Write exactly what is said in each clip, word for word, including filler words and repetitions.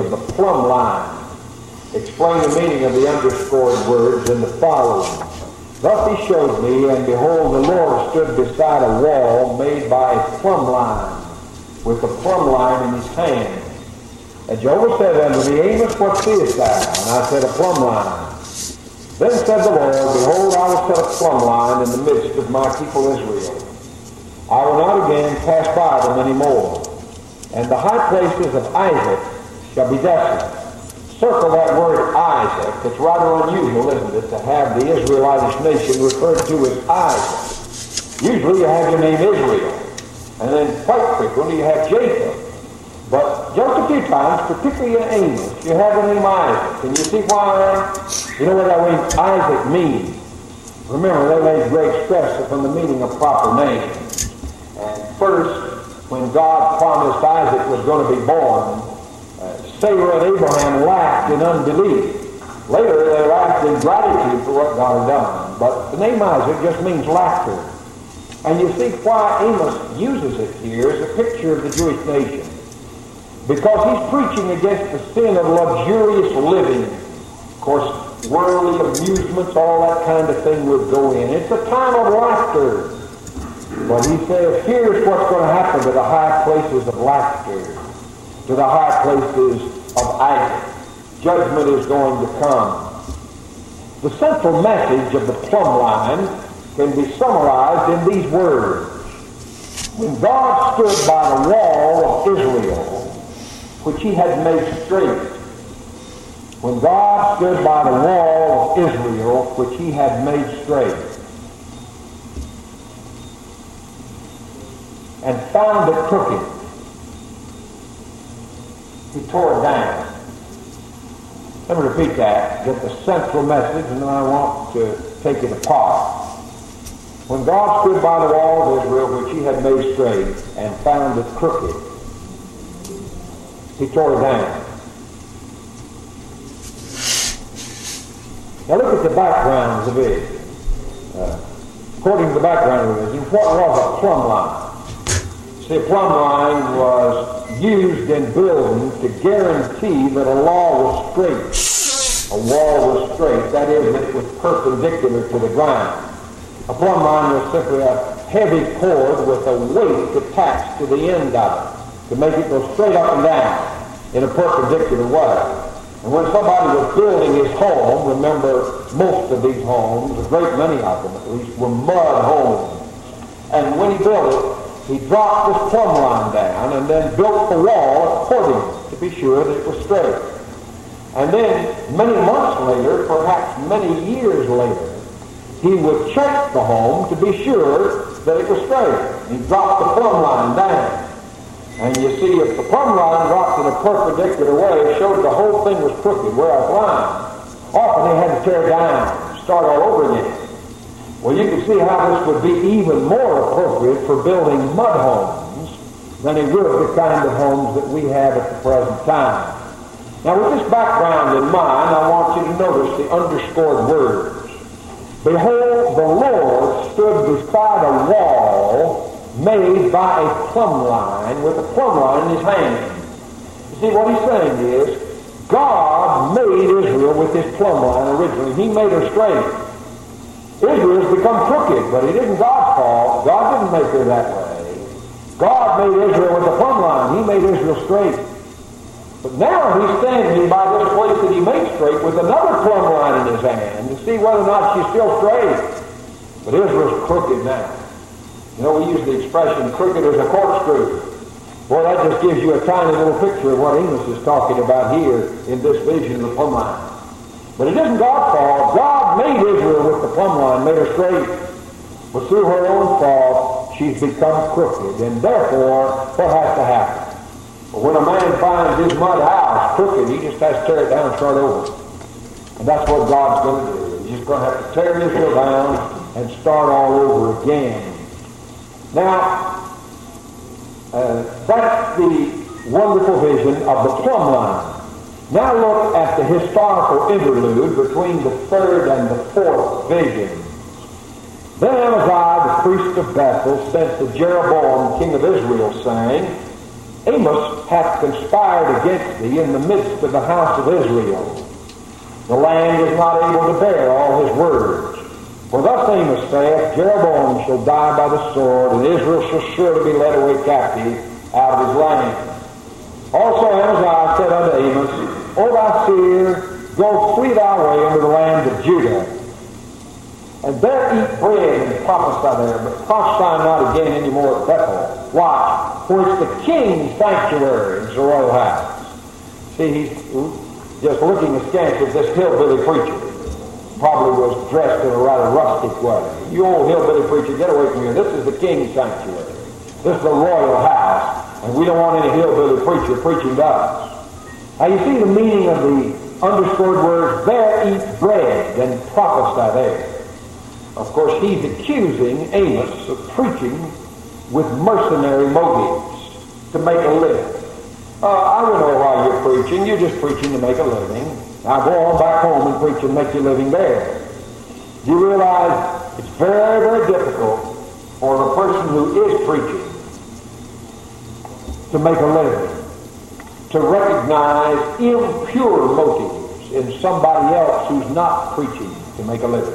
of the plumb line. Explain the meaning of the underscored words in the following. Thus he showed me, and behold, the Lord stood beside a wall made by a plumb line, with the plumb line in his hand. And Jehovah said unto me, Amos, what seest thou? And I said, a plumb line. Then said the Lord, behold, I will set a plumb line in the midst of my people Israel. I will not again pass by them any more. And the high places of Isaac shall be desolate. Circle that word Isaac. It's rather unusual, isn't it, to have the Israelitish nation referred to as Isaac. Usually you have your name Israel. And then quite frequently you have Jacob. But just a few times, particularly in Amos, you have the name Isaac. And you see why? You know what that word Isaac means. Remember, they laid great stress upon the meaning of proper names. And first, when God promised Isaac was going to be born, uh, Sarah and Abraham laughed in unbelief. Later, they laughed in gratitude for what God had done. But the name Isaac just means laughter. And you see why Amos uses it here as a picture of the Jewish nation. Because he's preaching against the sin of luxurious living. Of course, worldly amusements, all that kind of thing would go in. It's a time of laughter. But he says, here's what's going to happen to the high places of laughter, to the high places of Isaac. Judgment is going to come. The central message of the plumb line can be summarized in these words. When God stood by the wall of Israel, which he had made straight, when God stood by the wall of Israel, which he had made straight, and found it crooked, he tore it down. Let me repeat that, get the central message, and then I want to take it apart. When God stood by the wall of Israel, which he had made straight, and found it crooked, he tore it down. Now look at the background of the vision. Uh, according to the background of the vision, what was a plumb line? See, a plumb line was used in building to guarantee that a law was straight. A wall was straight. That is, it was perpendicular to the ground. A plumb line was simply a heavy cord with a weight attached to the end of it to make it go straight up and down in a perpendicular way. And when somebody was building his home, remember most of these homes, a great many of them at least, were mud homes. And when he built it, he dropped this plumb line down and then built the wall accordingly to be sure that it was straight. And then many months later, perhaps many years later, he would check the home to be sure that it was straight. He dropped the plumb line down. And you see, if the plumb line dropped in a perpendicular way, it showed the whole thing was crooked, whereas line, often they had to tear down, start all over again. Well, you can see how this would be even more appropriate for building mud homes than it would the kind of homes that we have at the present time. Now, with this background in mind, I want you to notice the underscored words. Behold, the Lord stood beside a wall made by a plumb line, with a plumb line in his hand. You see, what he's saying is, God made Israel with this plumb line originally. He made her straight. Israel's become crooked, but it isn't God's fault. God didn't make her that way. God made Israel with a plumb line. He made Israel straight. But now he's standing by this place that he made straight with another plumb line in his hand to see whether or not she's still straight. But Israel's crooked now. You know, we use the expression crooked as a corkscrew. Boy, that just gives you a tiny little picture of what Amos is talking about here in this vision of the plumb line. But it isn't God's fault. God made Israel with the plumb line, made her straight. But through her own fault, she's become crooked. And therefore, what has to happen? Well, when a man finds his mud house crooked, he just has to tear it down and start over. And that's what God's going to do. He's just going to have to tear Israel down and start all over again. Now, uh, that's the wonderful vision of the plumb line. Now look at the historical interlude between the third and the fourth visions. Then Amaziah, the priest of Bethel, sent to Jeroboam, king of Israel, saying, Amos hath conspired against thee in the midst of the house of Israel. The land is not able to bear all his words. For thus Amos saith, Jeroboam shall die by the sword, and Israel shall surely be led away captive out of his land. Also Amaziah said unto Amos, O thou seer, go flee thy way into the land of Judah, and there eat bread and prophesy there, but prophesy not again any more at Bethel. Why? For it's the king's sanctuary, it's the royal house. See, he's just looking askance at this hillbilly preacher. Probably was dressed in a rather rustic way. You old hillbilly preacher, get away from here. This is the king's sanctuary. This is the royal house, and we don't want any hillbilly preacher preaching to us. Now you see the meaning of the underscored words, there eat bread and prophesy there. Of course, he's accusing Amos of preaching with mercenary motives to make a living. Uh, I don't know why you're preaching. You're just preaching to make a living. Now go on back home and preach and make your living there. Do you realize it's very, very difficult for the person who is preaching to make a living, to recognize impure motives in somebody else who's not preaching to make a living.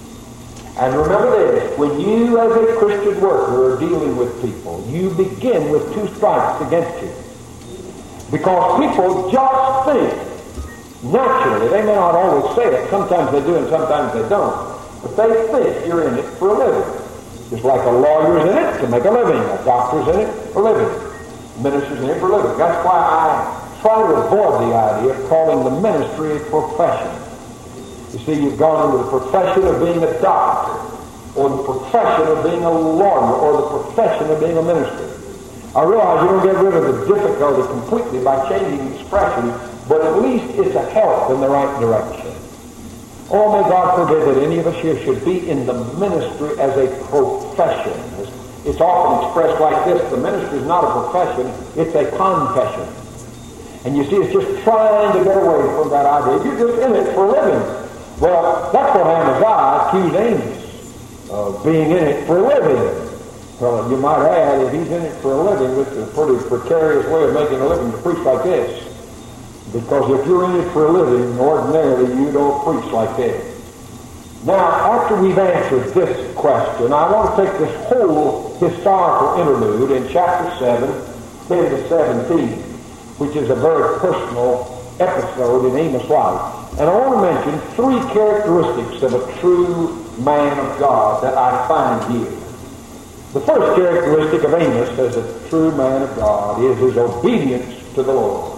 And remember this, when you as a Christian worker are dealing with people, you begin with two strikes against you. Because people just think, naturally, they may not always say it, sometimes they do and sometimes they don't, but they think you're in it for a living. Just like a lawyer's in it to make a living, a doctor's in it for a living, minister's in it for a living. That's why I try to avoid the idea of calling the ministry a profession. You see, you've gone into the profession of being a doctor, or the profession of being a lawyer, or the profession of being a minister. I realize you don't get rid of the difficulty completely by changing expressions, but at least it's a help in the right direction. Oh, may God forbid that any of us here should be in the ministry as a profession. It's often expressed like this, the ministry is not a profession, it's a confession. And you see, it's just trying to get away from that idea. You're just in it for a living. Well, that's what Amaziah accused Amos of being in it for a living. Well, you might add, if he's in it for a living, it's a pretty precarious way of making a living to preach like this. Because if you're in it for a living, ordinarily you don't preach like this. Now, after we've answered this question, I want to take this whole historical interlude in chapter seven, ten to seventeen, which is a very personal episode in Amos' life. And I want to mention three characteristics of a true man of God that I find here. The first characteristic of Amos as a true man of God is his obedience to the Lord.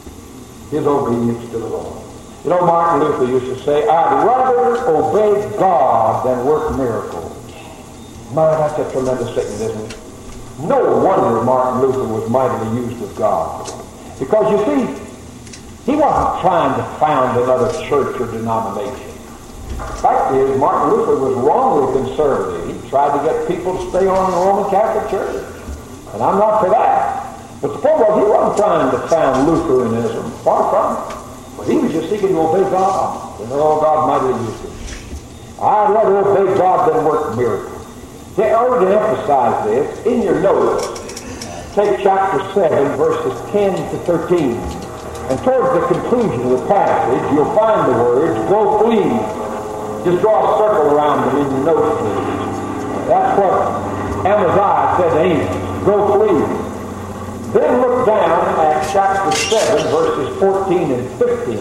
His obedience to the Lord. You know, Martin Luther used to say, I'd rather obey God than work miracles. My, that's a tremendous statement, isn't it? No wonder Martin Luther was mightily used of God. Because you see, he wasn't trying to found another church or denomination. The fact is, Martin Luther was wrongly conservative. He tried to get people to stay on the Roman Catholic Church. And I'm not for that. But the point was, he wasn't trying to found Lutheranism. Far from it. But he was just seeking to obey God. And oh, God mightily used him. I'd rather obey God than work miracles. See, in order to emphasize this, in your notes, take chapter seven, verses ten to thirteen. And towards the conclusion of the passage, you'll find the words, go flee. Just draw a circle around them in your notes, please. That's what Amaziah said to Amos. Go flee. Then look down at chapter seven, verses fourteen and fifteen,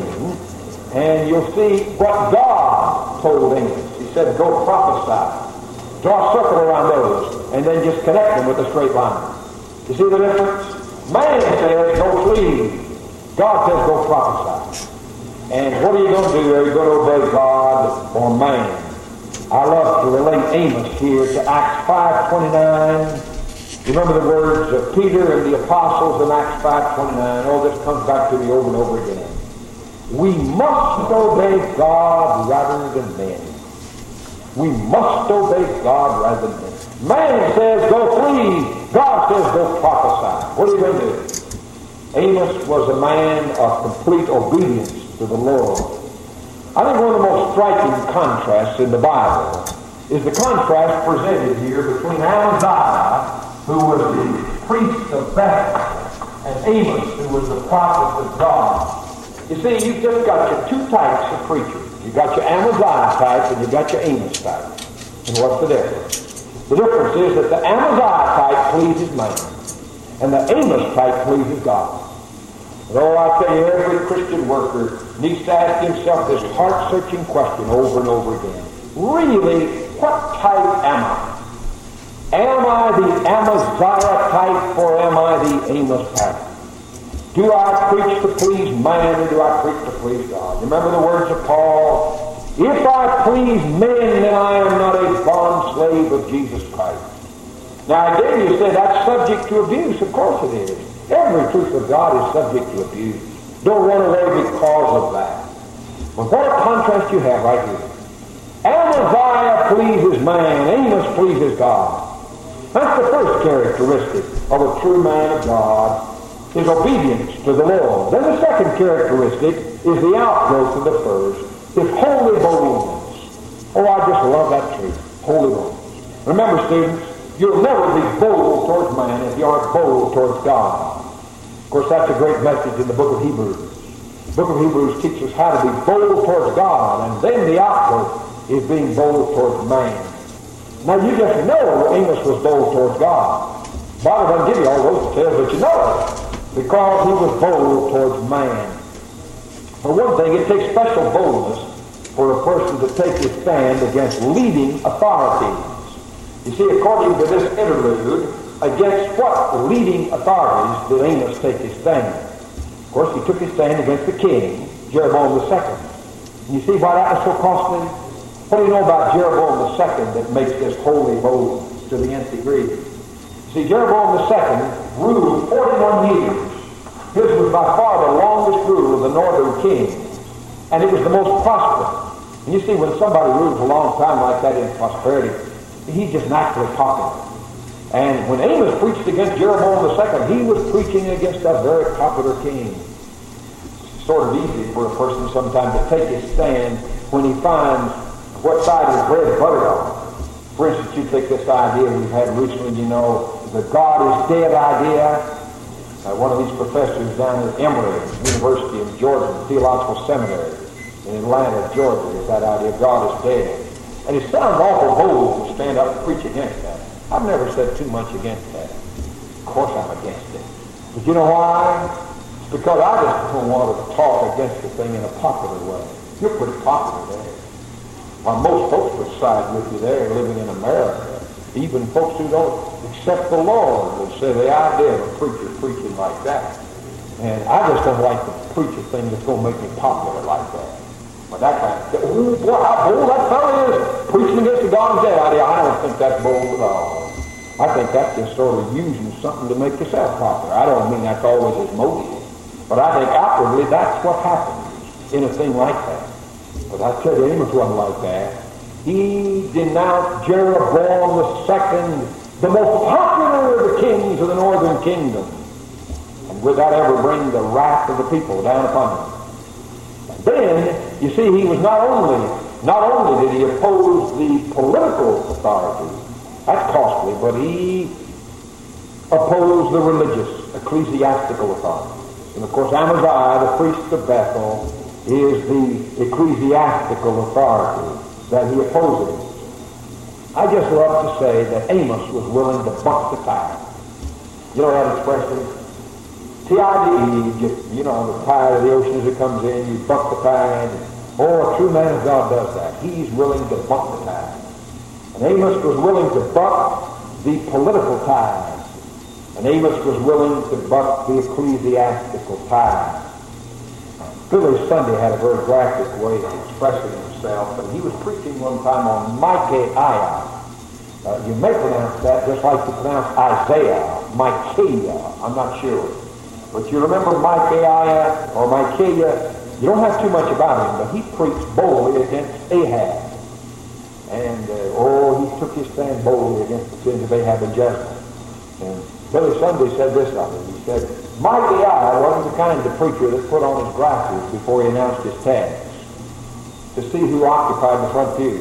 and you'll see what God told Amos. He said, go prophesy. Draw a circle around those, and then just connect them with a straight line. You see the difference? Man says, go flee. God says, go prophesy. And what are you going to do? Are you going to obey God or man? I love to relate Amos here to Acts five twenty-nine. Remember the words of Peter and the apostles in Acts five twenty-nine. Oh, this comes back to me over and over again. We must obey God rather than men. We must obey God rather than men. Man says, go flee. God says, go prophesy. What are you going to do? Amos was a man of complete obedience to the Lord. I think one of the most striking contrasts in the Bible is the contrast presented here between Amaziah, who was the priest of Bethel, and Amos, who was the prophet of God. You see, you've just got your two types of preachers. You've got your Amaziah type and you've got your Amos type. And what's the difference? The difference is that the Amaziah type pleases man, and the Amos type pleases God. And oh, I tell you, every Christian worker needs to ask himself this heart-searching question over and over again. Really, what type am I? Am I the Amaziah type or am I the Amos type? Do I preach to please man or do I preach to please God? Remember the words of Paul? If I please men, then I am not a bond slave of Jesus Christ. Now again, you say that's subject to abuse. Of course it is. Every truth of God is subject to abuse. Don't run away because of that. But what a contrast you have right here. Amaziah pleases man, Amos pleases God. That's the first characteristic of a true man of God, his obedience to the Lord. Then the second characteristic is the outgrowth of the first, his holy boldness. Oh, I just love that truth, holy boldness. Remember, students, you'll never be bold towards man if you aren't bold towards God. Of course, that's a great message in the book of Hebrews. The book of Hebrews teaches us how to be bold towards God, and then the outgrowth is being bold towards man. Now, you just know Amos was bold towards God. The Bible doesn't give you all those details, but you know it, because he was bold towards man. For one thing, it takes special boldness for a person to take his stand against leading authorities. You see, according to this interlude, against what leading authorities did Amos take his stand? Of course, he took his stand against the king, Jeroboam the second. And you see why that was so costly? What do you know about Jeroboam the second that makes this holy boldness to the nth degree? See, Jeroboam the second ruled forty-one years. His was by far the longest rule of the northern kings, and it was the most prosperous. And you see, when somebody rules a long time like that in prosperity, he's just naturally popular. And when Amos preached against Jeroboam the second, he was preaching against a very popular king. It's sort of easy for a person sometimes to take his stand when he finds what side is bread buttered on. For instance, you take this idea we've had recently, you know, the God is dead idea. Uh, one of these professors down at Emory University in Georgia, Theological Seminary in Atlanta, Georgia, is that idea, God is dead. And it sounds awful bold to stand up and preach against that. I've never said too much against that. Of course I'm against it. But you know why? It's because I just don't want to talk against the thing in a popular way. You're pretty popular there. While most folks would side with you there living in America, even folks who don't accept the Lord would say the idea of a preacher preaching like that. And I just don't like to preach a thing that's going to make me popular like that. But that kind of, oh boy, how bold that fellow is, preaching against the God of dead idea. I don't think that's bold at all. I think that's just sort of using something to make yourself popular. I don't mean that's always his motive. But I think outwardly that's what happens in a thing like that. But I tell you, Amos wasn't like that. He denounced Jeroboam the second, the most popular of the kings of the northern kingdom. And would that ever bring the wrath of the people down upon him? And then, you see, he was not only, not only did he oppose the political authority, that's costly, but he opposed the religious, ecclesiastical authority. And of course, Amaziah, the priest of Bethel, is the ecclesiastical authority that he opposes. I just love to say that Amos was willing to buck the tide. You know that expression? T I D E, you know, the tide of the ocean as it comes in, you buck the tide. Oh, a true man of God does that. He's willing to buck the tide. And Amos was willing to buck the political tide. And Amos was willing to buck the ecclesiastical tide. Billy Sunday had a very graphic way of expressing himself, and he was preaching one time on Micaiah. Uh, you may pronounce that just like you pronounce Isaiah, Micaiah, I'm not sure. But you remember Micaiah or Micaiah, you don't have too much about him, but he preached boldly against Ahab. And, uh, oh, he took his stand boldly against the sins of Ahab and Jezebel. And Billy Sunday said this of him. He said, Micaiah wasn't the kind of preacher that put on his glasses before he announced his text to see who occupied the front pew.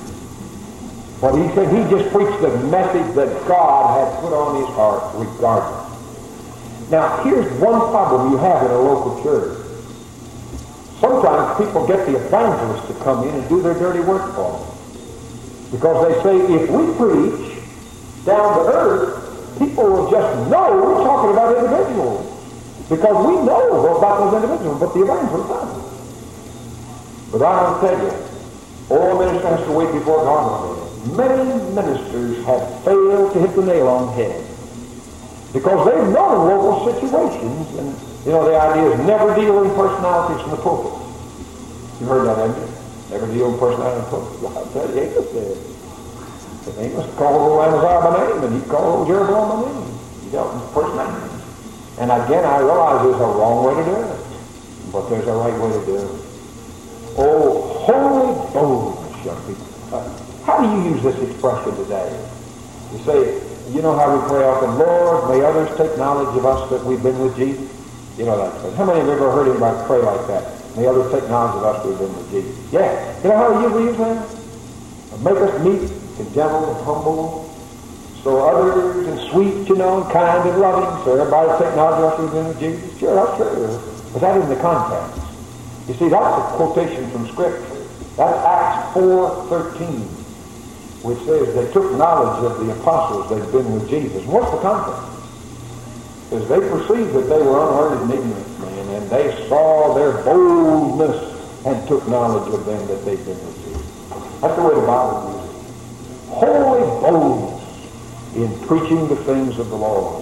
But he said he just preached the message that God had put on his heart regardless. Now, here's one problem you have in a local church. Sometimes people get the evangelists to come in and do their dirty work for them. Because they say, if we preach down to earth, people will just know we're talking about individuals. Because we know about those individuals, but the evangelist doesn't. But I'll tell you, all minister has to wait before God one day. Many ministers have failed to hit the nail on the head. Because they've known local situations, and you know, the idea is never deal in personalities from the pulpit. You heard that, haven't you? Never deal in personalities from the pulpit. Well, I'll tell you, Amos said. But Amos called old Amaziah by name, and he called old Jeroboam by name. He dealt in personalities. And again, I realize there's a wrong way to do it, but there's a right way to do it. Oh, holy boldness, young people. Uh, how do you use this expression today? You say, you know how we pray often, Lord, may others take knowledge of us that we've been with Jesus? You know that phrase. How many of you have ever heard anybody pray like that? May others take knowledge of us that we've been with Jesus? Yeah. You know how we usually use that? Make us meek and gentle and humble, so others and sweet, you know, and kind and loving, so everybody take knowledge of us we've been with Jesus. Sure, that's true. But that isn't the context. You see, that's a quotation from Scripture. That's Acts four thirteen, which says they took knowledge of the apostles they'd been with Jesus. And what's the context? Because they perceived that they were unlearned and ignorant men, and they saw their boldness and took knowledge of them that they'd been with Jesus. That's the way the Bible uses it. Holy boldness in preaching the things of the Lord.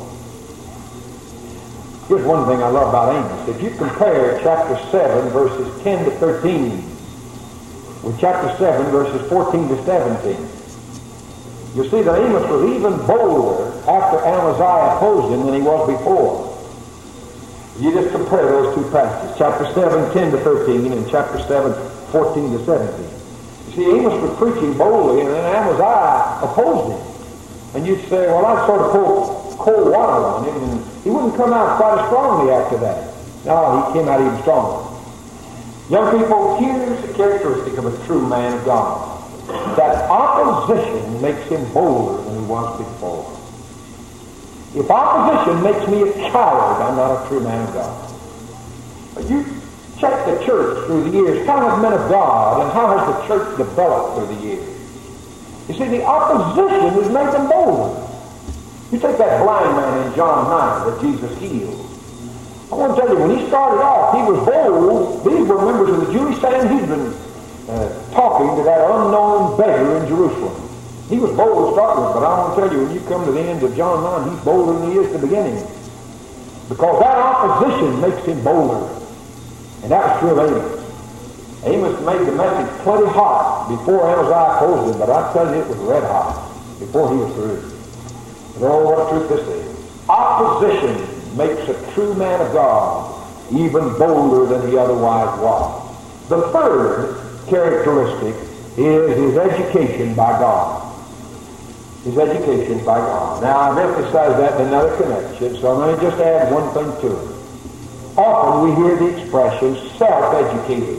Here's one thing I love about Amos. If you compare chapter seven, verses ten to thirteen, with chapter seven, verses fourteen to seventeen, you see that Amos was even bolder after Amaziah opposed him than he was before. You just compare those two passages, chapter seven, ten to thirteen, and chapter seven, fourteen to seventeen. You see, Amos was preaching boldly, and then Amaziah opposed him. And you'd say, well, I sort of poured cold water on him, and he wouldn't come out quite as strongly after that. No, he came out even stronger. Young people, here's the characteristic of a true man of God. That opposition makes him bolder than he was before. If opposition makes me a coward, I'm not a true man of God. But you check the church through the years. How have men of God, and how has the church developed through the years? You see, the opposition has made them bolder. You take that blind man in John nine that Jesus healed. I want to tell you, when he started off, he was bold. These were members of the Jewish Sanhedrin uh, talking to that unknown beggar in Jerusalem. He was bold to start with, but I want to tell you, when you come to the end of John nine, he's bolder than he is at the beginning. Because that opposition makes him bolder. And that was true of Amos. Amos made the message plenty hot before Amaziah opposed him, but I tell you, it was red hot before he was through. But oh, what a truth this is. Opposition makes a true man of God even bolder than he otherwise was. The third characteristic is his education by God. His education by God. Now, I've emphasized that in another connection, so I'm going to just add one thing to it. Often we hear the expression self-educated.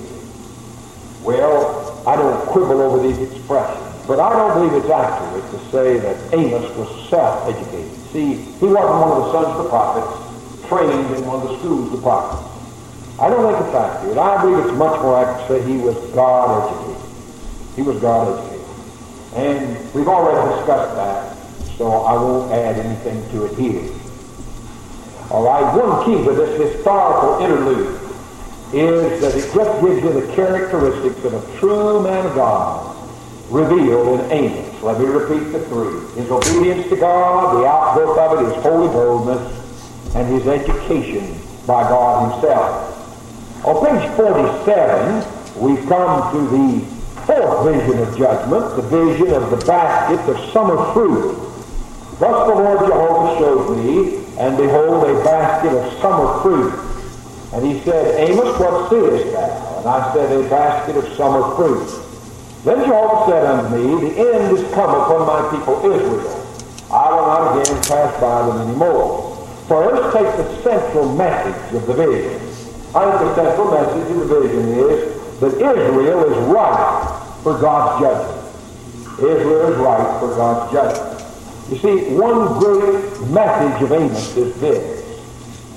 Well, I don't quibble over these expressions, but I don't believe it's accurate to say that Amos was self-educated. See, he wasn't one of the sons of the prophets, trained in one of the schools of the prophets. I don't think it's accurate. I believe it's much more accurate to say he was God-educated. He was God-educated. And we've already discussed that, so I won't add anything to it here. All right, one key to this historical interlude is that it just gives you the characteristics of a true man of God revealed in Amos. Let me repeat the three. His obedience to God, the outgrowth of it, his holy boldness, and his education by God himself. On page forty-seven, we've come to the fourth vision of judgment, the vision of the basket of summer fruit. Thus the Lord Jehovah showed me, and behold, a basket of summer fruit. And he said, Amos, what seest thou? And I said, a basket of summer fruit. Then Jehovah said unto me, the end is come upon my people Israel. I will not again pass by them any more. First, take the central message of the vision. I think the central message of the vision is that Israel is right for God's judgment. Israel is right for God's judgment. You see, one great message of Amos is this,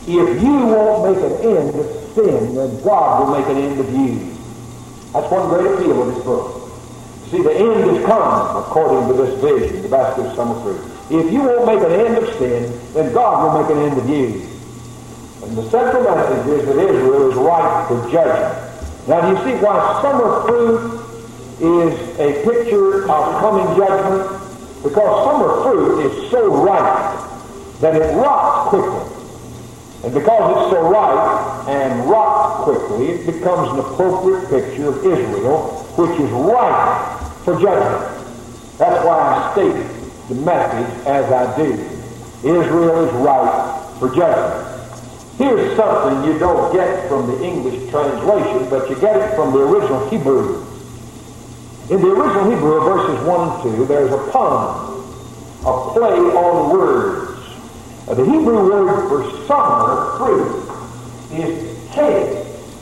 if you won't make an end of sin, then God will make an end of you. That's one great appeal of this book. See, the end is come, according to this vision, the basket of summer fruit. If you won't make an end of sin, then God will make an end of you. And the central message is that Israel is ripe for judgment. Now, do you see why summer fruit is a picture of coming judgment? Because summer fruit is so ripe that it rots quickly. And because it's so ripe and rots quickly, it becomes an appropriate picture of Israel, which is ripe for judgment. That's why I state the message as I do. Israel is ripe for judgment. Here's something you don't get from the English translation, but you get it from the original Hebrew. In the original Hebrew, verses one and two, there's a pun, a play on words. Uh, the Hebrew word for summer fruit is kayz,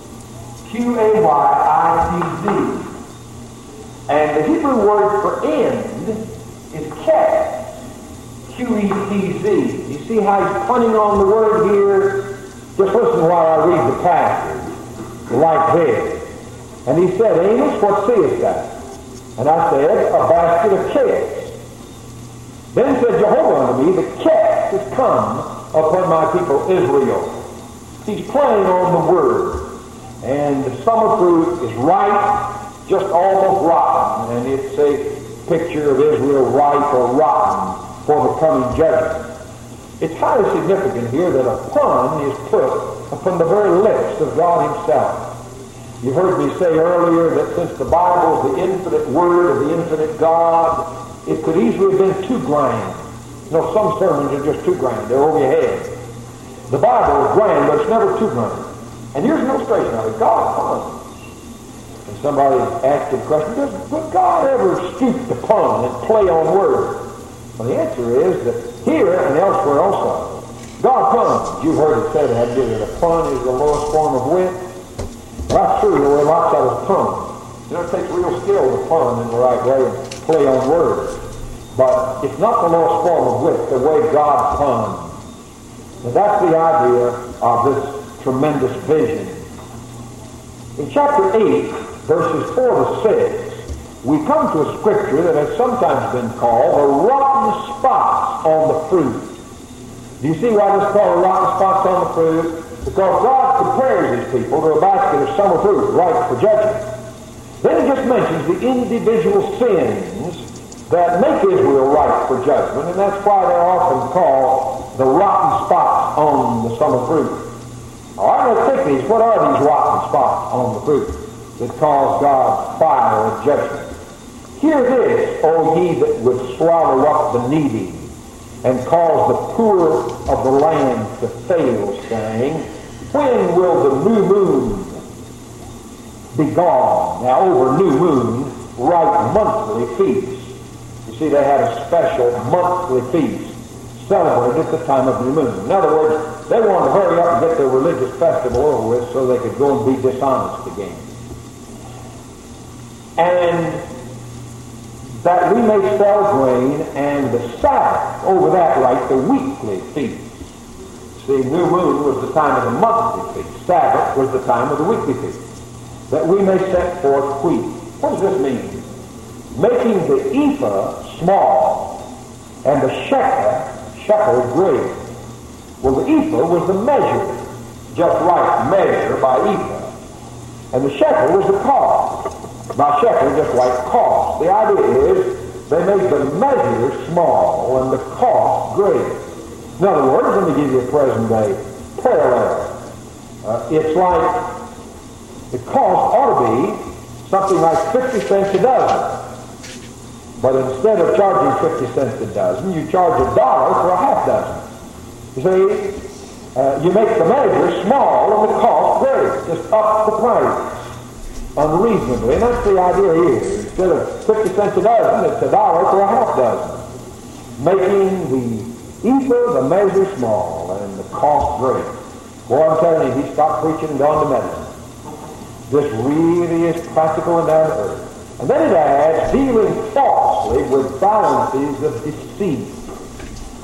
Q A Y I Z Z. And the Hebrew word for end is ketz, Q E T Z. You see how he's punning on the word here? Just listen while I read the passage, like this. And he said, Amos, what seest thou? And I said, a basket of ketz. Then said Jehovah unto me, the ketz is come upon my people Israel. He's playing on the word. And the summer fruit is ripe, just almost rotten. And it's a picture of Israel ripe or rotten for the coming judgment. It's highly significant here that a pun is put upon the very lips of God himself. You heard me say earlier that since the Bible is the infinite word of the infinite God, it could easily have been too grand. You know, some sermons are just too grand. They're over your head. The Bible is grand, but it's never too grand. And here's an illustration of it. God puns. And somebody asked the question, does would God ever stoop to pun and play on words? Well, the answer is that here and elsewhere also, God puns. You've heard it said, have you, that a pun is the lowest form of wit? Well, that's true. The way lots of us pun. You know, it takes real skill to pun in the right way and play on words. But it's not the lowest form of wit, the way God puns. And that's the idea of this tremendous vision. In chapter eight, verses four to six, we come to a scripture that has sometimes been called the rotten spots on the fruit. Do you see why this is called the rotten spots on the fruit? Because God compares his people to a basket of summer fruit, ripe for judgment. Then he just mentions the individual sins that make Israel ripe for judgment, and that's why they're often called the rotten spots on the summer fruit. All right, let's take these. What are these rotten spots on the fruit that cause God's fire of judgment? Hear this, O ye that would swallow up the needy, and cause the poor of the land to fail, saying, when will the new moon be gone? Now, over new moon, write monthly feasts. You see, they had a special monthly feast celebrated at the time of new moon. In other words, they wanted to hurry up and get their religious festival over with so they could go and be dishonest again. And that we may sell grain, and the Sabbath, over that right, the weekly feast. See, new moon was the time of the monthly feast. Sabbath was the time of the weekly feast. That we may set forth wheat. What does this mean? Making the ephah small, and the shekel, shekel great. Well, the ephah was the measure, just right measure by ephah. And the shekel was the cost. By shekel, just like cost. The idea is they made the measure small and the cost great. In other words, let me give you a present day parallel. Uh, it's like the cost ought to be something like fifty cents a dozen. But instead of charging fifty cents a dozen, you charge a dollar for a half dozen. You see, uh, you make the measure small and the cost great. Just up the price unreasonably. And that's the idea here. Instead of fifty cents a dozen, it's a dollar for a half dozen. Making the ephah the measure small and the cost great. Boy, I'm telling you, he stopped preaching and gone to medicine. This really is practical and down to earth. And then it adds, dealing falsely with balances of deceit.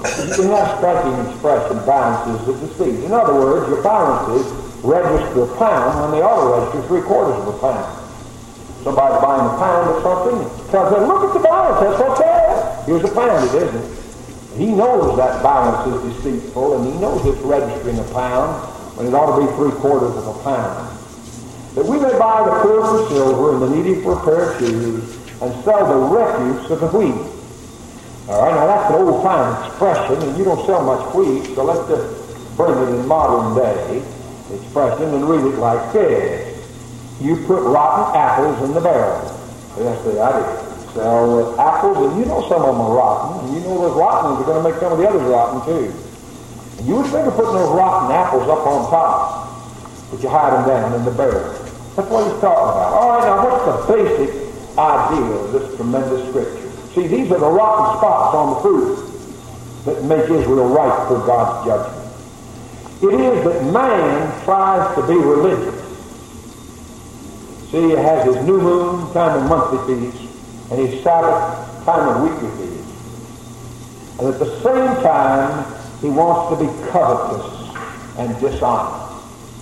You can have striking expression, balances of the seed. In other words, your balances register a pound when they ought to register three quarters of a pound. Somebody's buying a pound of something, tells them, look at the balance, that's what's there. Here's a pound, it isn't. He knows that balance is deceitful, and he knows it's registering a pound when it ought to be three quarters of a pound. That we may buy the poor for silver and the needy for a pair of shoes, and sell the refuse of the wheat. All right, now that's an old-time expression, and you don't sell much wheat, so let's just bring it in modern day expression and read it like this. You put rotten apples in the barrel. That's the idea. Sell apples, and you know some of them are rotten, and you know those rotten ones are going to make some of the others rotten too. And you would think of putting those rotten apples up on top, but you hide them down in the barrel. That's what he's talking about. All right, now what's the basic idea of this tremendous scripture? See, these are the rotten spots on the fruit that make Israel right for God's judgment. It is that man tries to be religious. See, he has his new moon, time of monthly feast, and his Sabbath, time of weekly feast. And at the same time, he wants to be covetous and dishonest.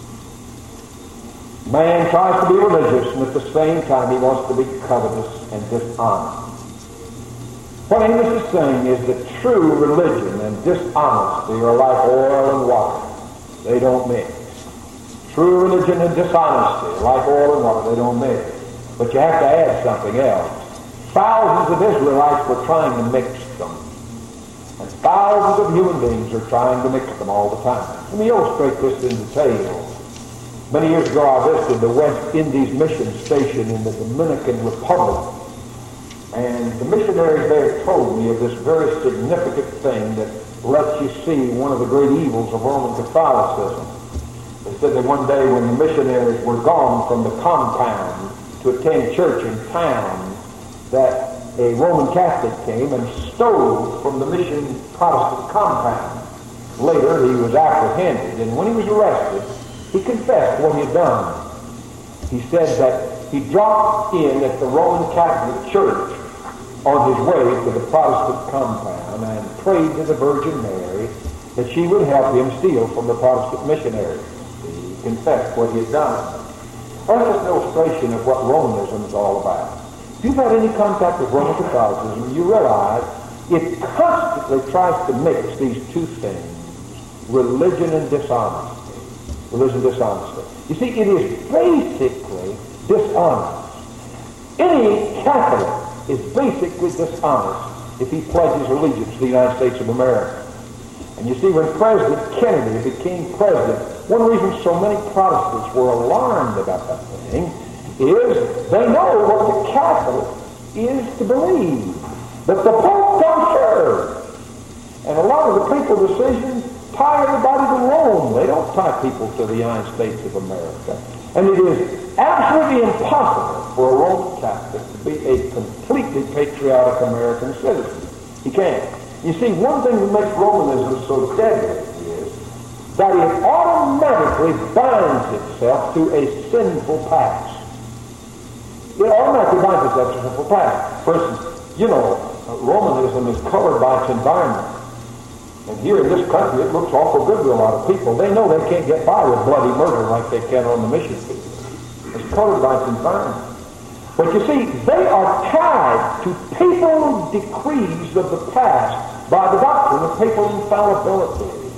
Man tries to be religious, and at the same time, he wants to be covetous and dishonest. What Amos is saying is that true religion and dishonesty are like oil and water. They don't mix. True religion and dishonesty, like oil and water, they don't mix. But you have to add something else. Thousands of Israelites were trying to mix them. And thousands of human beings are trying to mix them all the time. Let me illustrate this in detail. Many years ago, I visited the West Indies Mission Station in the Dominican Republic. And the missionaries there told me of this very significant thing that lets you see one of the great evils of Roman Catholicism. They said that one day when the missionaries were gone from the compound to attend church in town, that a Roman Catholic came and stole from the mission Protestant compound. Later, he was apprehended, and when he was arrested, he confessed what he had done. He said that he dropped in at the Roman Catholic Church on his way to the Protestant compound and prayed to the Virgin Mary that she would help him steal from the Protestant missionaries. He confessed what he had done. That's just an illustration of what Romanism is all about. If you've had any contact with Roman Catholicism, you realize it constantly tries to mix these two things, religion and dishonesty. Religion and dishonesty. You see, it is basically dishonest. Any Catholic is basically dishonest if he pledges allegiance to the United States of America. And you see, when President Kennedy became president, one reason so many Protestants were alarmed about that thing is they know what the Catholic is to believe, that the Pope comes first. And a lot of the papal decisions tie everybody to Rome. They don't tie people to the United States of America. And it is absolutely impossible for a Roman Catholic to be a completely patriotic American citizen. He can't. You see, one thing that makes Romanism so deadly is that it automatically binds itself to a sinful past. It automatically binds itself to a sinful past. For instance, you know, Romanism is colored by its environment. And here in this country, it looks awful good to a lot of people. They know they can't get by with bloody murder like they can on the mission field. It's colored by its environment. But you see, they are tied to papal decrees of the past by the doctrine of papal infallibility.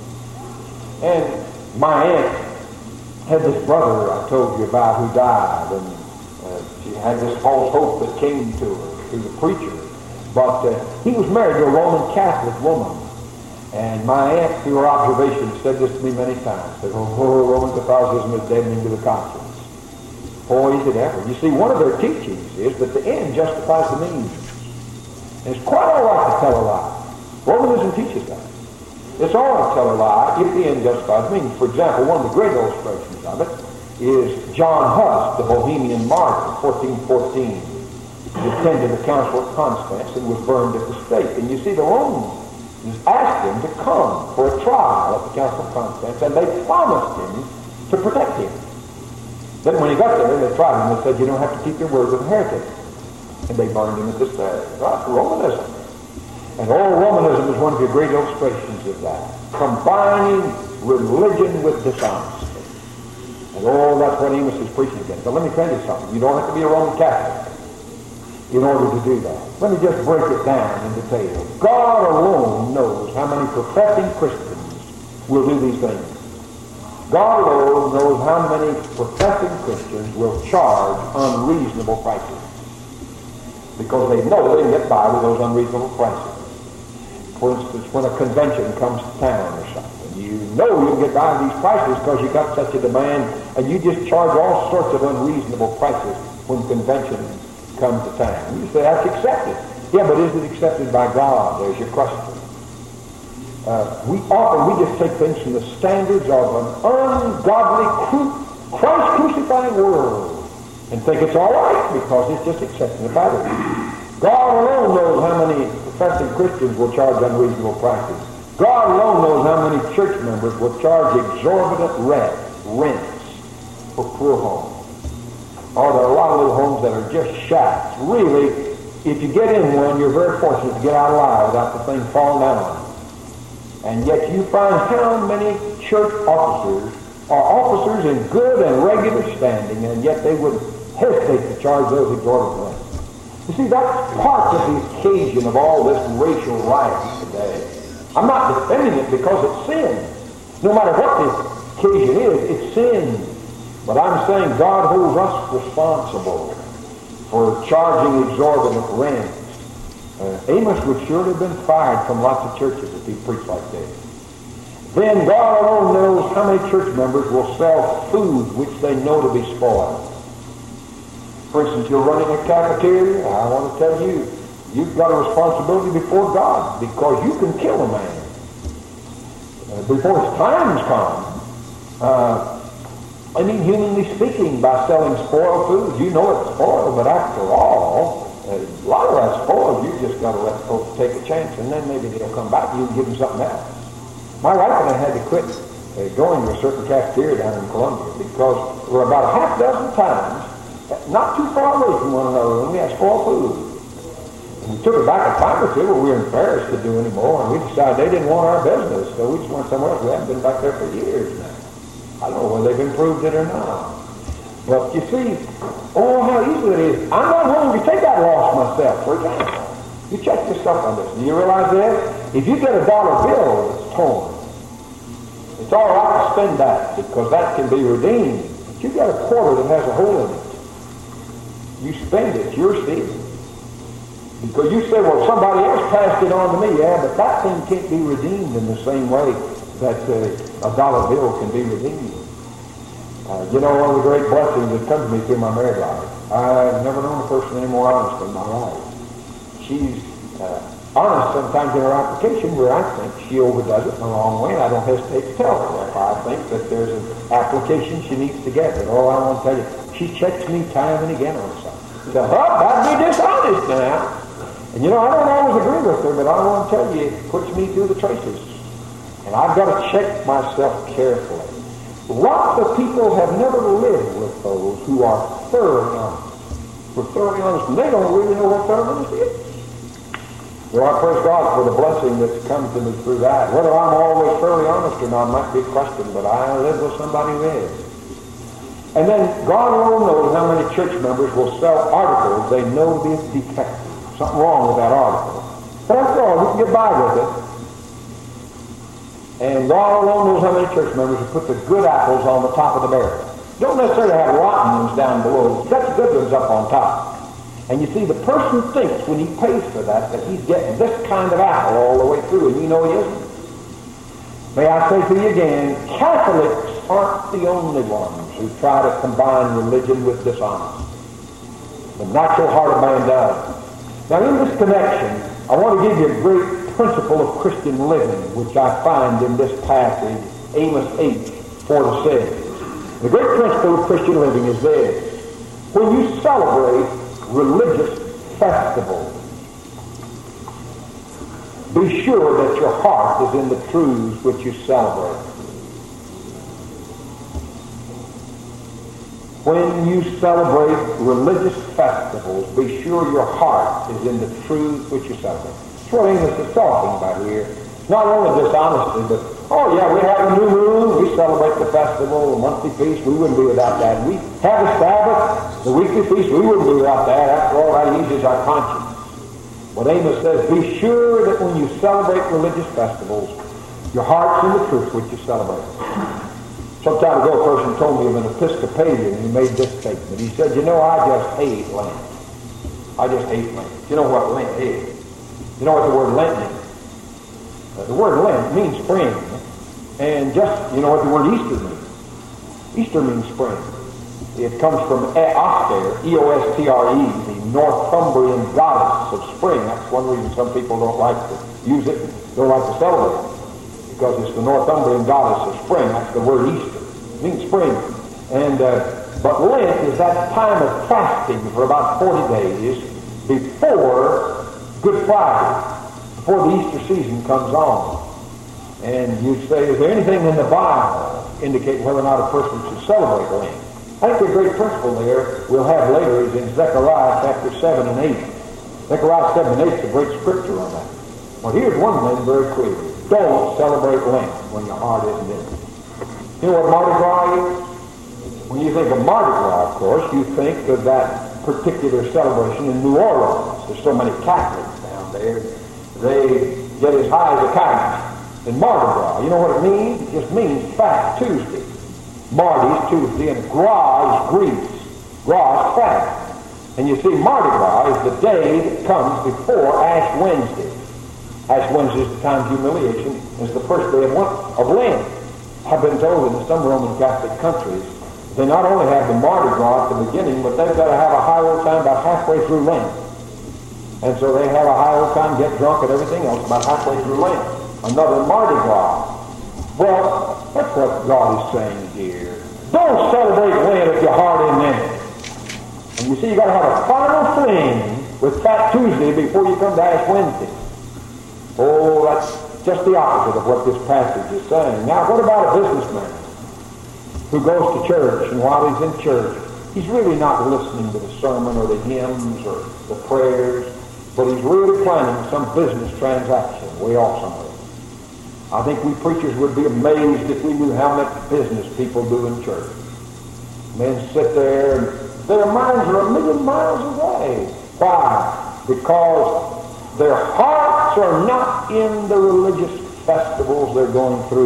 And my aunt had this brother I told you about who died, and uh, she had this false hope that came to her through the preacher. But uh, he was married to a Roman Catholic woman. And my aunt, through her observation, said this to me many times. Said, oh, oh Roman Catholicism is deadening to the conscience. Boy, is it ever. You see, one of their teachings is that the end justifies the means. And it's quite all right to tell a lie. Romanism teaches that. It's all right to tell a lie if the end justifies the means. For example, one of the great illustrations of it is John Huss, the Bohemian martyr, fourteen fourteen. He attended the Council of Constance and was burned at the stake. And you see, the Romans asked him to come for a trial at the Council of Constance, and they promised him to protect him. Then when he got there, they tried him and said, you don't have to keep your word with a heretic. And they burned him at the stake. That's Romanism. And old Romanism is one of the great illustrations of that. Combining religion with dishonesty. And oh, that's what Amos is preaching against. But let me tell you something. You don't have to be a Roman Catholic in order to do that. Let me just break it down in detail. God alone knows how many professing Christians will do these things. God alone knows how many professing Christians will charge unreasonable prices. Because they know they can get by with those unreasonable prices. For instance, when a convention comes to town or something, you know you can get by with these prices because you got such a demand, and you just charge all sorts of unreasonable prices when conventions come to town. You say, that's accepted. Yeah, but is it accepted by God? There's your question. Uh, we often, we just take things from the standards of an ungodly, cru- Christ-crucifying world and think it's all right because it's just accepted by them. God alone knows how many professing Christians will charge unreasonable prices. God alone knows how many church members will charge exorbitant rent, rents for poor homes. Or there are a lot of little homes that are just shacks. Really, if you get in one, you're very fortunate to get out alive without the thing falling down. And yet you find how many church officers are officers in good and regular standing, and yet they would hesitate to charge those exorbitant rents. You see, that's part of the occasion of all this racial riot today. I'm not defending it because it's sin. No matter what the occasion is, it's sin. But I'm saying God holds us responsible for charging exorbitant rents. Uh, Amos would surely have been fired from lots of churches if he preached like this. Then God alone knows how many church members will sell food which they know to be spoiled. For instance, you're running a cafeteria. I want to tell you, you've got a responsibility before God because you can kill a man. Uh, before his time's come. Uh, I mean, humanly speaking, by selling spoiled food, you know it's spoiled, but after all, a lot of that spoiled, you just got to let folks take a chance, and then maybe they'll come back and you can give them something else. My wife and I had to quit uh, going to a certain cafeteria down in Columbia because there were about a half dozen times, not too far away from one another, when we had spoiled food. And we took it back a time or two, but we were embarrassed to do any more, and we decided they didn't want our business, so we just went somewhere else. We haven't been back there for years now. I don't know whether they've improved it or not. But you see, oh, how easy it is. I'm not willing to take that loss myself, for example. You check yourself on this. Do you realize this? If you get a dollar bill that's torn, it's all right to spend that because that can be redeemed. But you got a quarter that has a hole in it. You spend it, you're stealing. Because you say, well, somebody else passed it on to me. Yeah, but that thing can't be redeemed in the same way that uh, a dollar bill can be redeemed. Uh, you know, one of the great blessings that comes to me through my married life, I've never known a person any more honest in my life. She's uh, honest sometimes in her application where I think she overdoes it in the wrong way, and I don't hesitate to tell her if I think that there's an application she needs to get. But oh, I want to tell you, she checks me time and again on something. She says, oh, that'd be dishonest now. And you know, I don't always agree with her, but I want to tell you, it puts me through the traces. And I've got to check myself carefully. Lots of people have never lived with those who are thoroughly honest. We're thoroughly honest, and they don't really know what thoroughly honest is. Well, I praise God for the blessing that's come to me through that. Whether I'm always thoroughly honest or not might be a question, but I live with somebody who is. And then God alone knows how many church members will sell articles they know to be defective. Something wrong with that article. But after all, we can get by with it. And God alone knows how many church members will put the good apples on the top of the barrel. Don't necessarily have rotten ones down below. Set the good ones up on top. And you see, the person thinks when he pays for that that he's getting this kind of apple all the way through, and you know he isn't. May I say to you again, Catholics aren't the only ones who try to combine religion with dishonesty. The natural-hearted man does. Now, in this connection, I want to give you a great principle of Christian living, which I find in this passage, Amos eight, four to six. The great principle of Christian living is this. When you celebrate religious festivals, be sure that your heart is in the truths which you celebrate. When you celebrate religious festivals, be sure your heart is in the truths which you celebrate. what Amos is talking about here. It's not only dishonesty, but, oh yeah, we have a new moon, we celebrate the festival, the monthly feast, we wouldn't be without that. We have a Sabbath, the weekly feast, we wouldn't be without that. After all, that eases our conscience. But Amos says, be sure that when you celebrate religious festivals, your heart's in the truth which you celebrate. Some time ago, a person told me of an Episcopalian who made this statement. He said, you know, I just hate Lent. I just hate Lent. You know what Lent is? You know what the word Lent means? Uh, the word Lent means spring. And just, you know what the word Easter means? Easter means spring. It comes from Eoster, E O S T R E, the Northumbrian goddess of spring. That's one reason some people don't like to use it, don't like to celebrate it, because it's the Northumbrian goddess of spring. That's the word Easter. It means spring. And uh, but Lent is that time of fasting for about forty days before Good Friday, before the Easter season comes on. And you say, is there anything in the Bible indicating whether or not a person should celebrate Lent? I think the great principle there we'll have later is in Zechariah chapter seven and eight. Zechariah seven and eight is a great scripture on that. Well, here's one thing very clear. Don't celebrate Lent when your heart isn't in it. You know what Mardi Gras is? When you think of Mardi Gras, of course, you think of that particular celebration in New Orleans. There's so many Catholics down there. They get as high as a kite in Mardi Gras. You know what it means? It just means Fat Tuesday. Marty's Tuesday, and Gras is Greece. Gras is fat. And you see, Mardi Gras is the day that comes before Ash Wednesday. Ash Wednesday is the time of humiliation. It's the first day of, of Lent. I've been told in some Roman Catholic countries, they not only have the Mardi Gras at the beginning, but they've got to have a high old time about halfway through Lent. And so they have a high old time, get drunk and everything else about halfway through Lent. Another Mardi Gras. Well, that's what God is saying here. Don't celebrate Lent if your heart isn't in it. And you see, you got to have a final fling with Fat Tuesday before you come to Ash Wednesday. Oh, that's just the opposite of what this passage is saying. Now, what about a businessman who goes to church, and while he's in church, he's really not listening to the sermon or the hymns or the prayers, but he's really planning some business transaction way off somewhere. I think we preachers would be amazed if we knew how much business people do in church. Men sit there and their minds are a million miles away. Why? Because their hearts are not in the religious festivals they're going through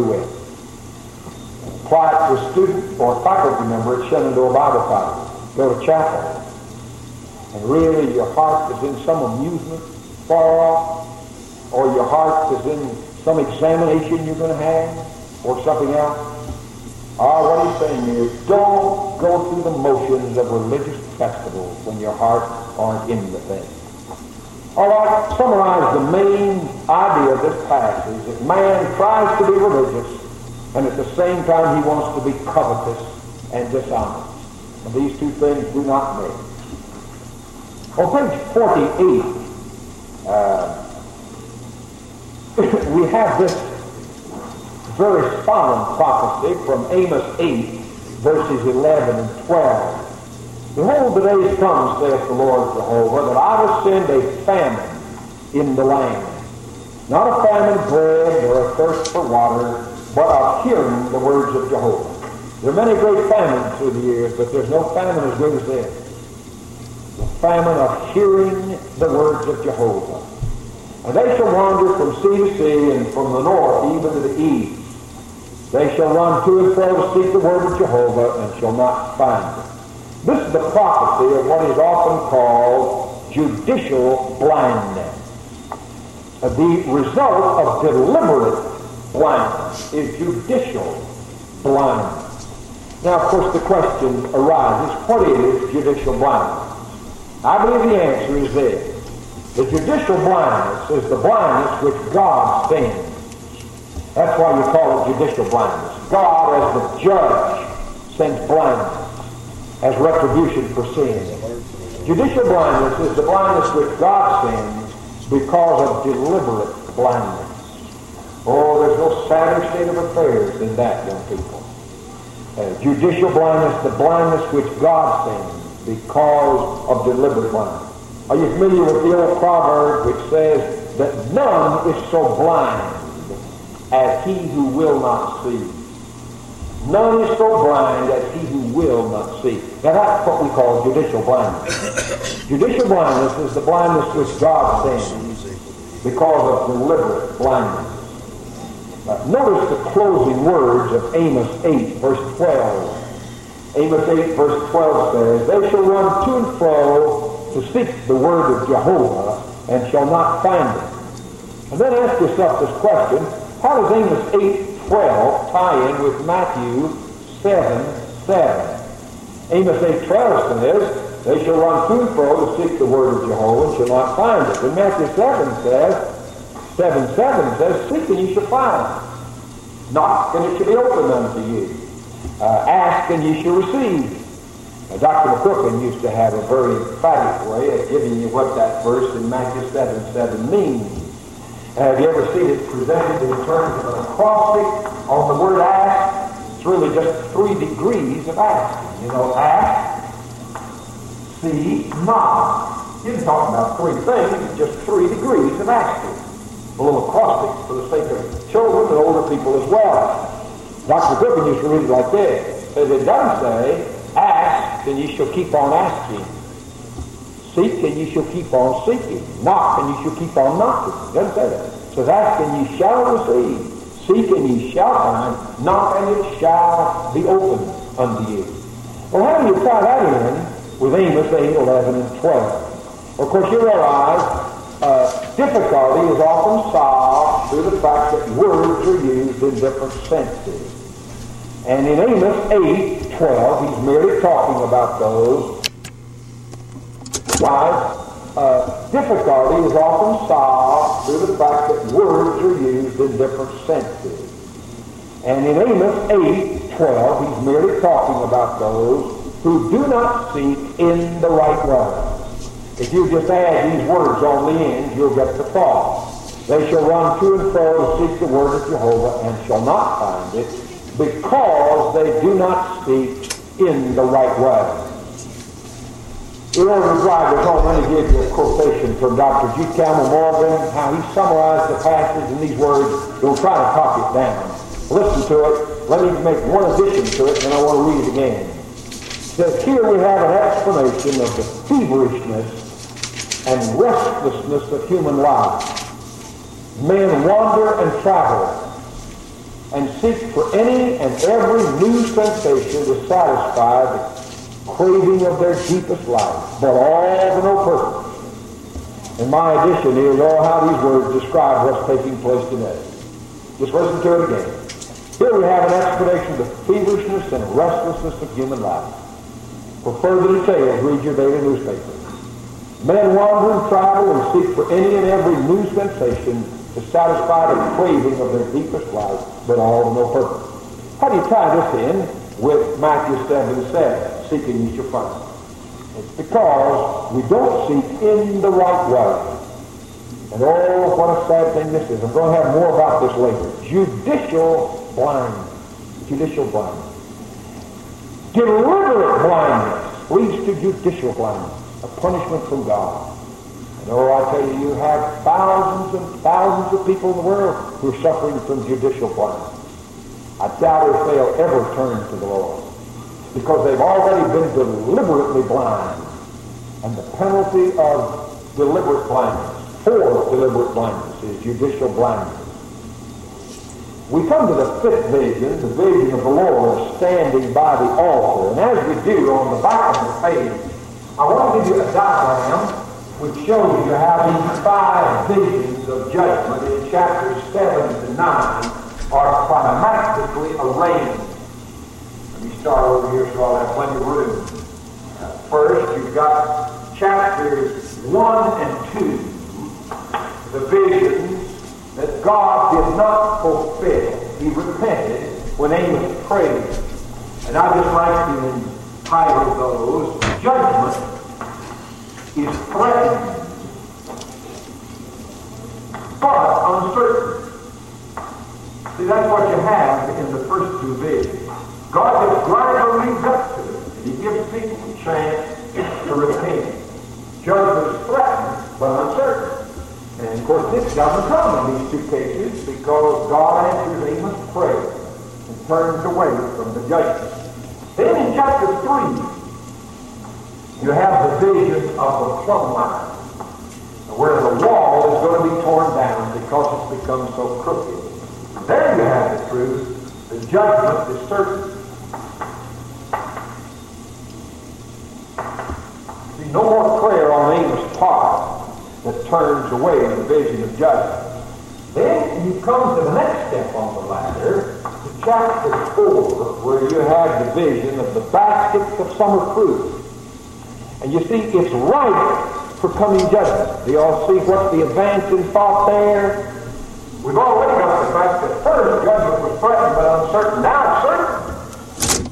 with. Apply it to a student or a faculty member at Shenandoah Bible College. Go to chapel. And really your heart is in some amusement far off, or your heart is in some examination you're going to have, or something else. Ah, what he's saying is, don't go through the motions of religious festivals when your heart aren't in the thing. All right, summarize the main idea of this passage, that man tries to be religious, and at the same time he wants to be covetous and dishonest. And these two things do not mix. On page forty-eight, uh, we have this very solemn prophecy from Amos eight, verses eleven and twelve. Behold, the days come, saith the Lord Jehovah, that I will send a famine in the land. Not a famine of bread or a thirst for water, but of hearing the words of Jehovah. There are many great famines through the years, but there's no famine as great as this. The famine of hearing the words of Jehovah. And they shall wander from sea to sea, and from the north even to the east. They shall run to and fro to seek the word of Jehovah, and shall not find it. This is the prophecy of what is often called judicial blindness. Uh, the result of deliberate blindness is judicial blindness. Now, of course, the question arises, what is judicial blindness? I believe the answer is this. The judicial blindness is the blindness which God sends. That's why you call it judicial blindness. God, as the judge, sends blindness as retribution for sin. Judicial blindness is the blindness which God sends because of deliberate blindness. Oh, there's no sadder state of affairs than that, young people. Uh, judicial blindness, the blindness which God sends because of deliberate blindness. Are you familiar with the old proverb which says, that none is so blind as he who will not see. None is so blind as he who will not see. Now that's what we call judicial blindness. Judicial blindness is the blindness which God sends because of deliberate blindness. Uh, notice the closing words of Amos eight, verse twelve. Amos eight, verse twelve says, they shall run to and fro to seek the word of Jehovah, and shall not find it. And then ask yourself this question, how does Amos eight twelve tie in with Matthew seven seven? Amos eight twelve says, they shall run to and fro to seek the word of Jehovah, and shall not find it. And Matthew seven says, seven seven says, seek and ye shall find. Knock and it shall be opened unto you. Uh, ask and ye shall receive. Now, Doctor McCookin used to have a very emphatic way of giving you what that verse in Matthew seven seven means. Uh, have you ever seen it presented in terms of an acrostic on the word ask? It's really just three degrees of asking. You know, ask, seek, knock. You can talk about three things, it's just three degrees of asking. A little acrostic for the sake of children and older people as well. Doctor McCookin used to read it like this. But it does say, ask and ye shall keep on asking. Seek and ye shall keep on seeking. Knock and ye shall keep on knocking. It doesn't say that. It says, ask and ye shall receive. Seek and ye shall find. Knock and it shall be opened unto you. Well, how do you tie that in with Amos eight, eleven, and twelve? Of course, you realize uh, difficulty is often solved through the fact that words are used in different senses. And in Amos eight twelve, he's merely talking about those. Why? Uh, difficulty is often solved through the fact that words are used in different senses. And in Amos eight twelve, he's merely talking about those who do not seek in the right way. If you just add these words on the end, you'll get the thought. They shall run to and fro to seek the word of Jehovah, and shall not find it, because they do not speak in the right way. In order to drive us home, let me give you a quotation from Doctor G. Campbell Morgan, how he summarized the passage in these words. We'll try to copy it down. Listen to it. Let me make one addition to it, and I want to read it again. It says, here we have an explanation of the feverishness and restlessness of human life. Men wander and travel and seek for any and every new sensation to satisfy the craving of their deepest life, but all for no purpose. And my addition is all how these words describe what's taking place today. Just listen to it again. Here we have an explanation of the feverishness and restlessness of human life. For further details, read your daily newspaper. Men wander and travel and seek for any and every new sensation to satisfy the craving of their deepest life, but all to no purpose. How do you tie this in with Matthew seven seven? Seek and ye shall find. It's because we don't seek in the right way. And oh, what a sad thing this is. I'm going to have more about this later. Judicial blindness. Judicial blindness. Deliberate blindness leads to judicial blindness, a punishment from God. And oh, I tell you, you have thousands and thousands of people in the world who are suffering from judicial blindness. I doubt if they'll ever turn to the Lord, because they've already been deliberately blind. And the penalty of deliberate blindness, for deliberate blindness, is judicial blindness. We come to the fifth vision, the vision of the Lord standing by the altar. And as we do, on the back of the page, I want to give you a diagram which shows you how these five visions of judgment in chapters seven to nine are climatically arranged. Let me start over here so I'll have plenty of room. Uh, first, you've got chapters one and two, the visions that God did not fulfill. He repented when Amos prayed. And I just like to entitle those, Judgment is Threatened, but Uncertain. See, that's what you have in the first two visions. God just gradually leads up to it, and He gives people a chance to repent. Judgment is threatened, but uncertain. And of course, this doesn't come in these two cases because God answers Amos' prayer and turns away from the judgment. Then in chapter three, you have the vision of the plumb line, where the wall is going to be torn down because it's become so crooked. There you have the truth. The judgment is certain. See, no more prayer on Amos' part that turns away the vision of judgment. Then you come to the next step on the ladder, to chapter four, where you have the vision of the baskets of summer fruit. And you see, it's ripe for coming judgment. Do you all see what's the advance in thought there? We've already got the fact that first judgment was threatened but uncertain. Now it's certain.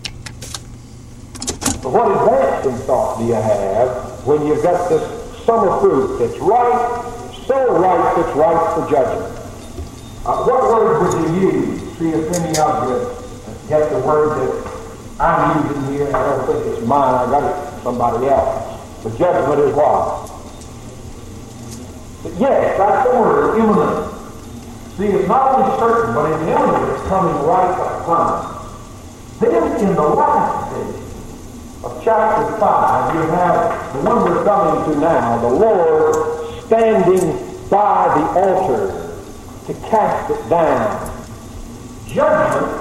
But what advance in thought do you have when you've got this summer fruit that's ripe, so ripe it's ripe for judgment? Uh, what word would you use? See if any of you get the word that I'm using here. I don't think it's mine. I got it from somebody else. The judgment is what? But yes, that's the word, imminent. See, it's not only certain, but it's imminent. It's coming right upon. Then in the last page of chapter five, you have the one we're coming to now, the Lord standing by the altar to cast it down. Judgment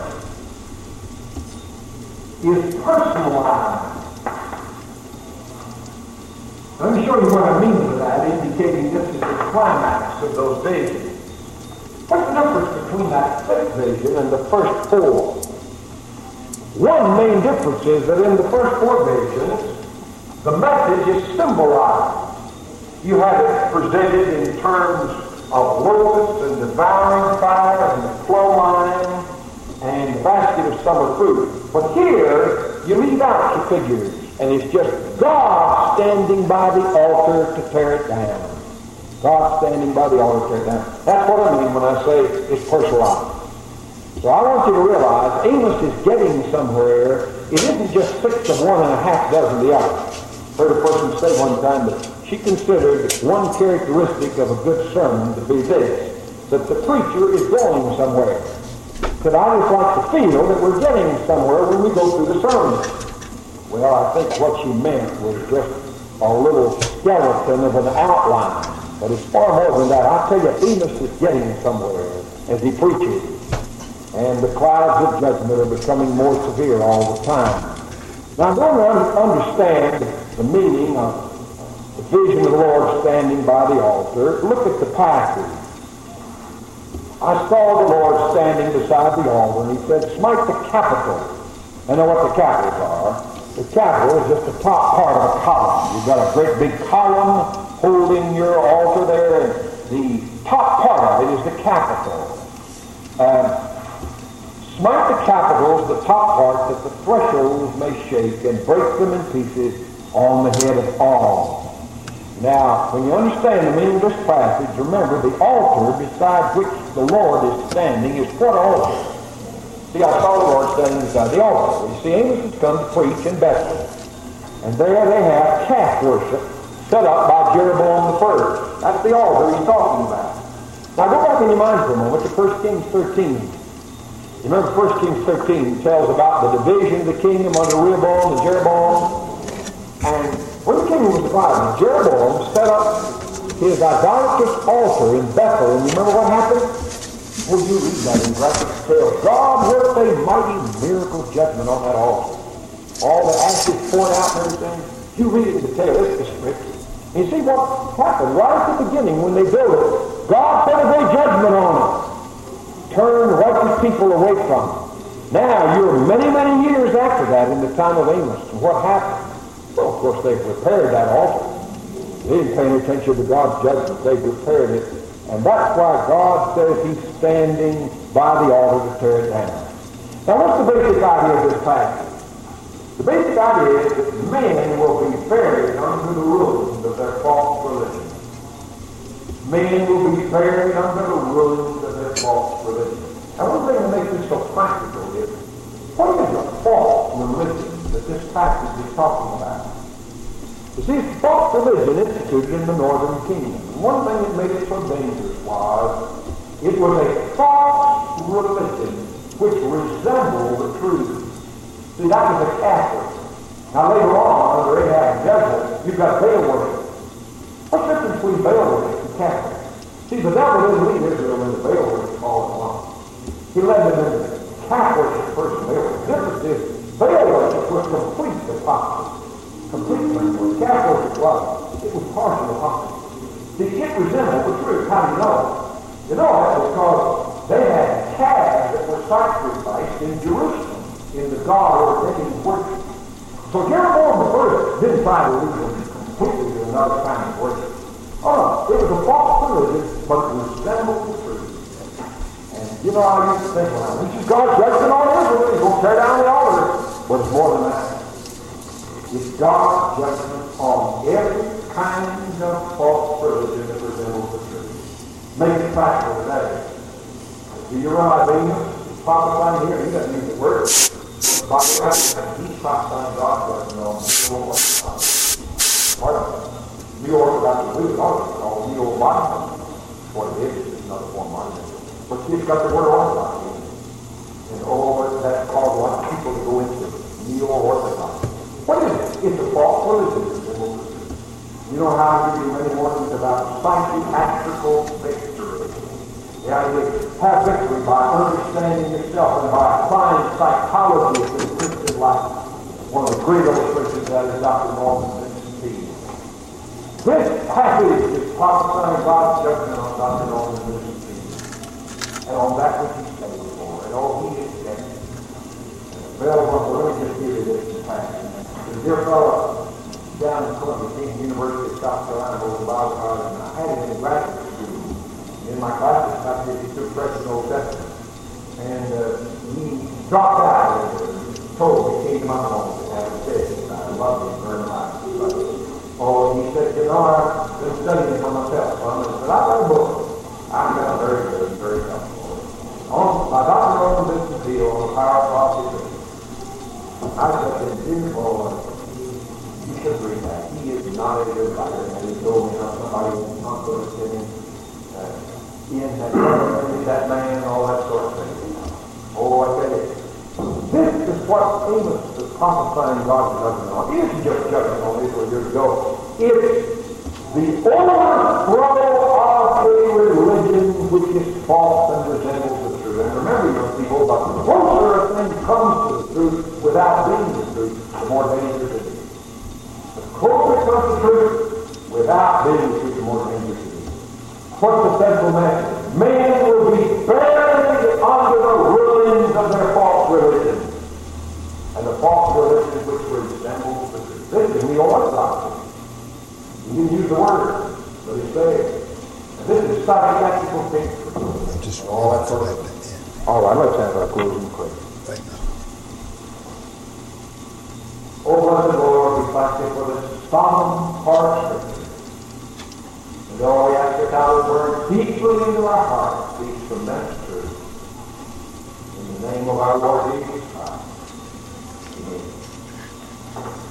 is personalized. Let me show you what I mean by that, indicating this is the climax of those visions. What's the difference between that fifth vision and the first four? One main difference is that in the first four visions, the message is symbolized. You have it presented in terms of locusts and devouring fire and the plumb line and the basket of summer fruit. But here, you leave out the figures. And it's just God standing by the altar to tear it down. God standing by the altar to tear it down. That's what I mean when I say it's personalized. So I want you to realize Amos is getting somewhere. It isn't just six of one and a half dozen the other. Heard a person say one time that she considered one characteristic of a good sermon to be this, that the preacher is going somewhere. That I just like to feel that we're getting somewhere when we go through the sermon. Well, I think what she meant was just a little skeleton of an outline. But it's far more than that. I tell you, Amos is getting somewhere as he preaches. And the clouds of judgment are becoming more severe all the time. Now, I'm going to understand the meaning of the vision of the Lord standing by the altar. Look at the passage. I saw the Lord standing beside the altar, and he said, smite the capital. I know what the capitals are. The capital is just the top part of a column. You've got a great big column holding your altar there, and the top part of it is the capital. Uh, smite the capitals, the top part, that the thresholds may shake, and break them in pieces on the head of all. Now, when you understand the meaning of this passage, remember the altar beside which the Lord is standing is what altar? See, I saw the Lord standing beside the altar. You see, Amos has come to preach in Bethel. And there they have calf worship set up by Jeroboam the first. That's the altar he's talking about. Now go back in your mind for a moment to First Kings thirteen. You remember First Kings thirteen tells about the division of the kingdom under Rehoboam and Jeroboam. And when the kingdom was divided, Jeroboam set up his idolatrous altar in Bethel. And you remember what happened? Well, you read that in graphic detail. God worked a mighty miracle judgment on that altar. All the ashes poured out and everything. You read it in detail. It's the scripture. You see what happened right at the beginning when they built it. God sent a great judgment on it. Turned righteous people away from it. Now, you're many, many years after that in the time of Amos. And what happened? Well, of course, they've repaired that altar. They didn't pay any attention to God's judgment. They've repaired it. And that's why God says he's standing by the altar to tear it down. Now, what's the basic idea of this passage? The basic idea is that men will be buried under the ruins of their false religion. Men will be buried under the ruins of their false religion. Now, one thing that makes this so practical is, what is a false religion that this passage is talking about? You see, it's false religion instituted in the northern kingdom. And one thing that made it so dangerous was it was a false religion which resembled the truth. See, that was a Catholic. Now later on, under Ahab and Jezebel, you've got Baal worship. What's the difference between Baal worship and Catholic? See, the devil didn't lead Israel into Baal worship all at once. He led them into calf worship first and Baal worship. The difference is, Baal worship was complete hypocrisy. Complete hypocrisy. Calf worship was. It was partial hypocrisy. See, it resembled the truth. How do you know? You know that because they had calves that were sacrificed in Jerusalem in the God-ordained worship. So Jeroboam the first didn't try to lead them completely to another kind of worship. Oh no, it was a false religion, but it resembled the truth. And you know how you think, well, this is God's judgment on Israel. He's going to tear down the altar. But it's more than that. It's God's judgment on every kind of false religion that resembles the truth. Make it practical today. Do you realize Amos is prophesying here? He doesn't use the word. By the way, he's prophesying God's judgment on the Pardon me. New Orthodox believe it always called Neo Modernism. What it is, it's another form of modernism. But it's got the word Orthodox in it. And oh, that's called what people to go into. Neo Orthodox. What is it? It's a false religion. You know how to do many more things about psychiatrical victory. The idea is have victory by understanding yourself and by applying psychology to the Christian life. One of the great illustrations of that is Doctor Norman Vincent Peale. This passage is prophesying God's judgment on Doctor Norman Vincent Peale and on that which he stands for, and all he is dead. Well, let me just give you this passage. The dear fellow down in Columbia, King University of South Carolina, over the Bible college, and I had him in graduate school. In my classes, I did he took fresh and Old Testament. And uh, he dropped out and told me, he came to my home and had a said, I love him very much. But, oh, he said, you know, I've been studying for myself. So I said, I've got a book. I found very good and very comfortable. On, by Doctor Norman Vincent Peale on the power of prophecy. I said, dear Lord, you should read that. He is not a good writer, and he told me how somebody was not going to get him uh, in that government, that man, and all that sort of thing. Oh, I tell you, this is what Amos is prophesying God's judgment on. It isn't just judgment on Israel years ago. It's the overthrow of a religion which is false and resembles the truth. And remember, young people, the closer a thing comes to the truth without being the truth, the more dangerous it is. Closer comes the truth without being the truth, the more dangerous it is. What's the central message? Men will be buried under the ruins of their false religion. And the false religion which resembles the truth. This is neo-orthodoxy. He didn't use the word, but he said it. And this is psychiatrical thinking. Just all that sort of thing. All right, let's have our closing prayer. Oh, blessed Lord, we thank you for this solemn part of Scripture. And Lord, we ask you how to burn deeply into our hearts these tremendous truths. In the name of our Lord Jesus Christ. Amen.